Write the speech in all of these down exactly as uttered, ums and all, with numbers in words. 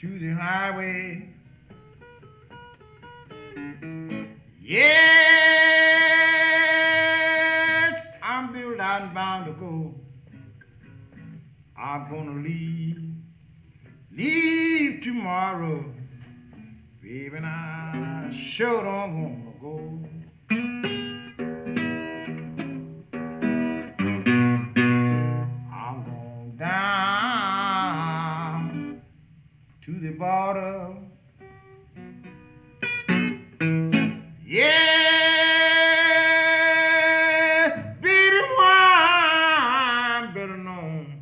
to the highway. Yes, I'm built out and bound to go. I'm gonna leave, leave tomorrow. Baby, and I sure don't wanna go. I'm going down to the border. Yeah, baby, why I'm better known.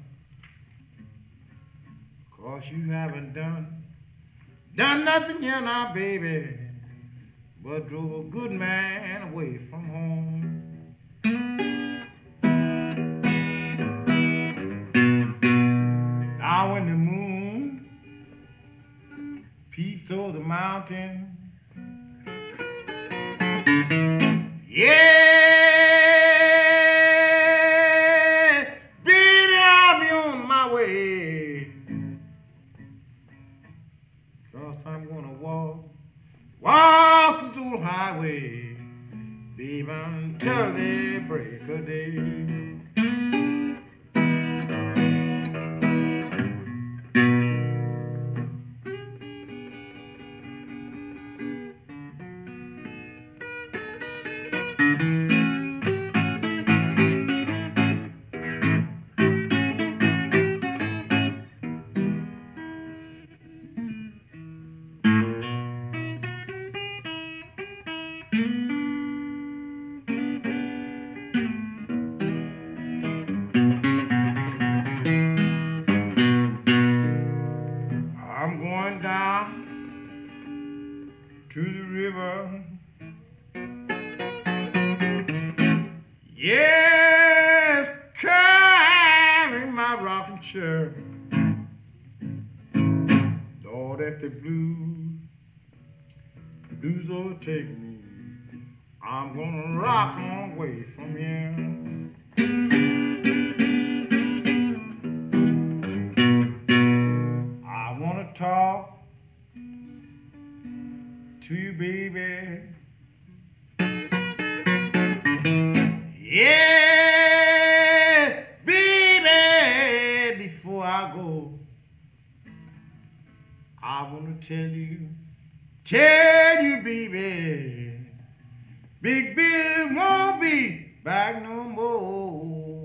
Cause you haven't done, done nothing here now, baby, but drove a good man away from home. Now when the moon peeps over the mountain, yeah, baby, I'll be on my way. Cause I'm gonna walk, walk this old highway, baby, until the break of day. I'm going down to the river. Yes, carrying my rocking chair. Lord, if the blues, blues overtake me, I'm gonna rock on away from here. I wanna talk to you, baby. Yeah, baby, before I go, I wanna tell you, tell you, baby, Big Bill won't be back no more.